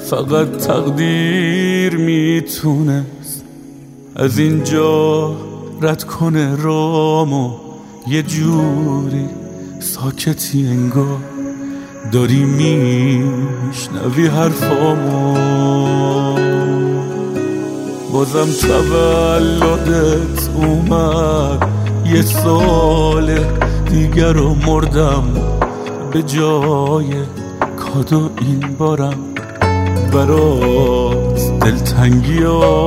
فقط تقدیر میتونست از اینجا رد کنه رامو. یه جوری ساکتی انگار داری میشنوی حرفامو. بازم تولدت اومد، یه سال دیگر رو مردم، به جای کادو این بارم برات دلتنگی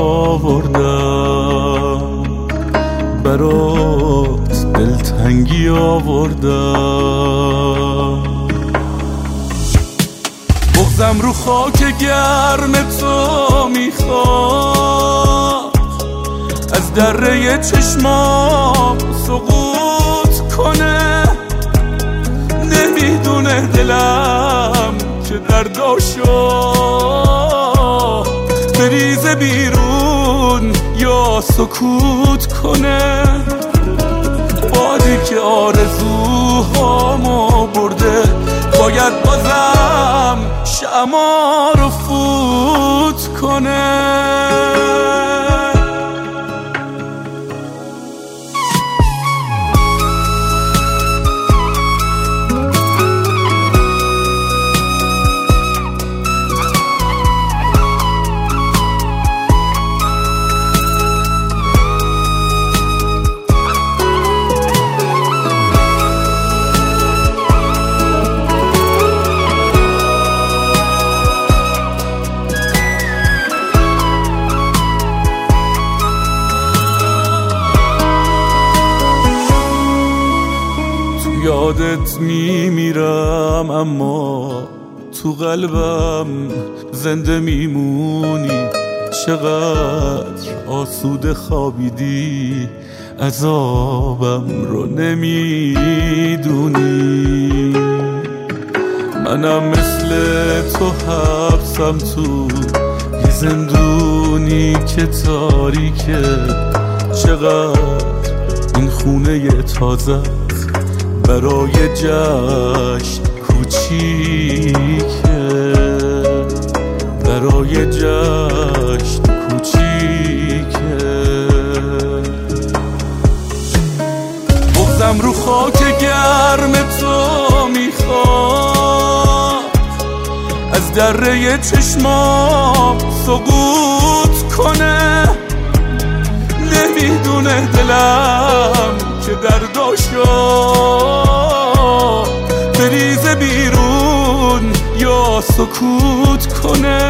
آوردم، برات دلتنگی آوردم. بغضم رو خاک گرم تو میخواد از دره چشمام سقوط کنه. نمیدونه دلم که درداشو بریزه بیرون یا سکوت کنه. بادی که آرزوهامو برده باید بازم شمع رو فوت کنه. یادت میمیرم اما تو قلبم زنده میمونی. چقدر آسوده خوابیدی، عذابم رو نمیدونی. منم مثل تو حبسم تو یه زندونی که تاریکه. چقدر این خونه تازه برای جشن کوچیکه، برای جشن کوچیکه. بغضم رو خاک گرم تو میخواد از دره چشمام سقوط کنه. نمیدونه دلم که درداشو بریزه بیرون یا سکوت کنه.